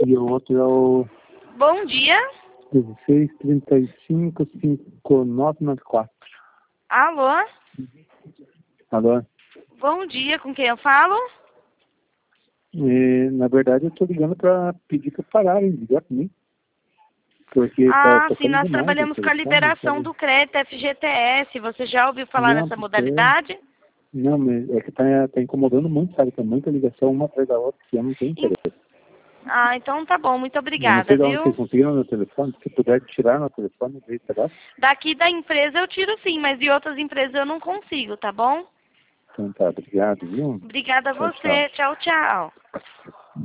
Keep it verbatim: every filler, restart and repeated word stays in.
E o outro é o Bom dia. dezesseis, trinta e cinco, cinquenta e nove, noventa e quatro. Alô? Alô? Bom dia, com quem eu falo? E, na verdade, eu estou ligando para pedir para pararem de ligar para mim. Porque tá Ah, sim, tocando nós demais o trabalhamos com a telefone, liberação sabe? do crédito F G T S. Você já ouviu falar Não, nessa porque... modalidade? Não, mas é que tá, tá incomodando muito, sabe? Tem muita ligação uma atrás da outra que eu não tenho Em- interesse. Ah, então tá bom, muito Eu não obrigada, sei de onde viu? vocês conseguiram meu telefone. Se puder tirar meu telefone, veio pedaço. Daqui da empresa eu tiro sim, mas de outras empresas eu não consigo, tá bom? Então tá, obrigado, viu? Obrigada a Tchau, tchau. você. Tchau, tchau.